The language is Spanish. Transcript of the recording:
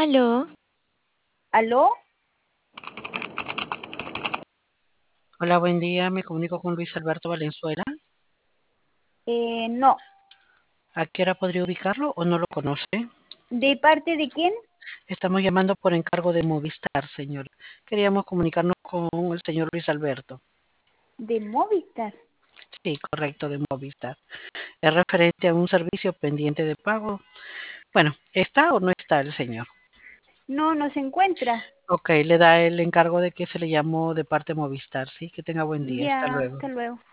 Aló, ¿Aló? Hola, buen día. Me comunico con Luis Alberto Valenzuela. No. ¿A qué hora podría ubicarlo o no lo conoce? ¿De parte de quién? Estamos llamando por encargo de Movistar, señor. Queríamos comunicarnos con el señor Luis Alberto. De Movistar. Sí, correcto, de Movistar. Es referente a un servicio pendiente de pago. Bueno, ¿está o no está el señor? No, no se encuentra. Ok, le da el encargo de que se le llamó de parte de Movistar, ¿sí? Que tenga buen día. Hasta Ya, luego. hasta luego.